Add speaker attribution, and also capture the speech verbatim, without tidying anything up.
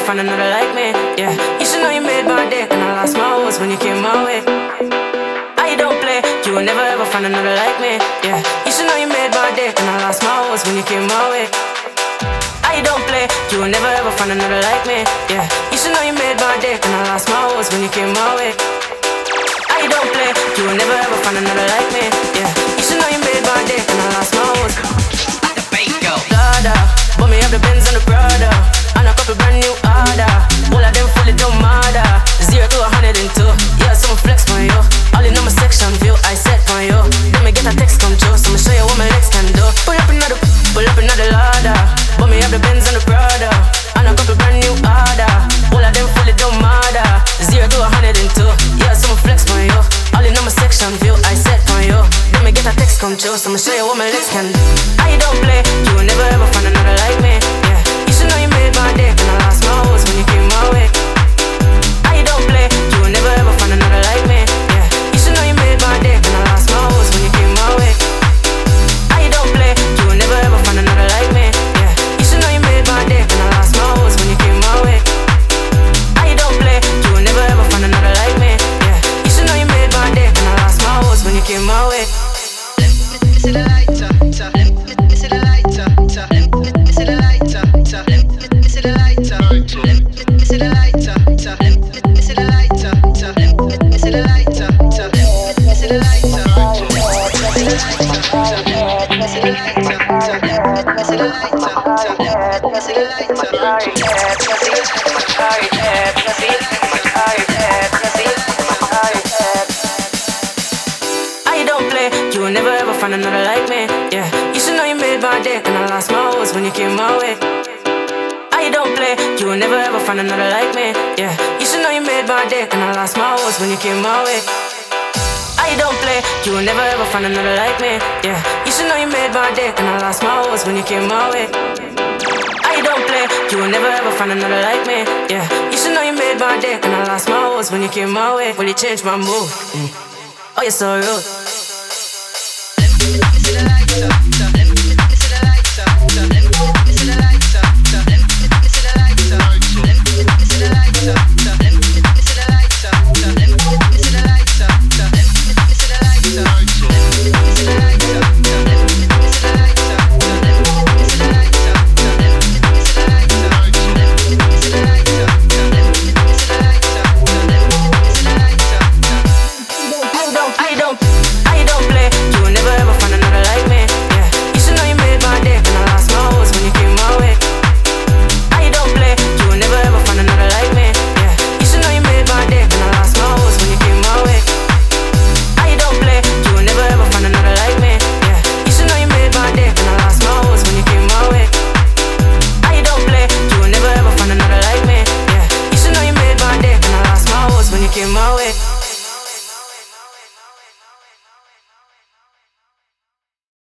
Speaker 1: find another like me. Yeah, you should know you made my day, and I lost my hopes when you came my way. I don't play, you will never ever find another like me. Yeah, you should know you made my day, and I lost my hopes when you came my way. I don't play, you will never ever find another like me. Yeah, you should know you made my day, and I lost my hopes when you came my way. I don't play, you will never ever find another like me. Yeah, you should know you made my day, and I lost my hopes. Lada, but me have the Benz and the Prada, and a couple brand new order. All of them fully don't matter. Zero to a hundred and two. Yeah, some flex for you. All in on my section view, I set for you. Then me get a text come true, so I'ma show you what my legs can do. Pull up another, pull up another ladder. But me have the Benz and the Prada, and a couple brand new order. All of them fully don't matter. Zero to a hundred and two. Yeah, some flex for you. All in on my section view, I set for you. Then me get a text come true, so I'ma show you what my legs can do. I don't play, you will never ever find another like me. Yeah, you should know you made my day, and I lost my hopes when you came my way. I don't play, you will never ever find another like me. Yeah, you should know you made my day, and I lost my hopes when you came my way. I don't play, you will never ever find another like me. Yeah, you should know you made my day, and I lost my hopes when you came my way. I don't play, you will never ever find another like me. Yeah, you should know you made my day, and I lost my hopes when you came my way.
Speaker 2: Let me see the lighter, let me see the lighter, let me see the lighter, let me see the lighter, let me see the lighter, let me see the lighter, let me see the lighter, let me see the lighter, let me see the lighter, let me see the lighter, let me see the lighter, let me see the
Speaker 1: I don't play, you will never ever find another like me. Yeah, you should know you made my day, and I lost my hopes when you came my way. I don't play, you will never ever find another like me. Yeah, you should know you made my day, and I lost my hopes when you came my way. I don't play, you will never ever find another like me. Yeah, you should know you made my day, and I lost my hopes when you came my way. I don't play, you will never ever find another like me. Yeah, you should know you made my day, and I lost my hopes when you came my way. When you changed my mood. Mm. Oh, you're so rude.
Speaker 2: let me see the lighter.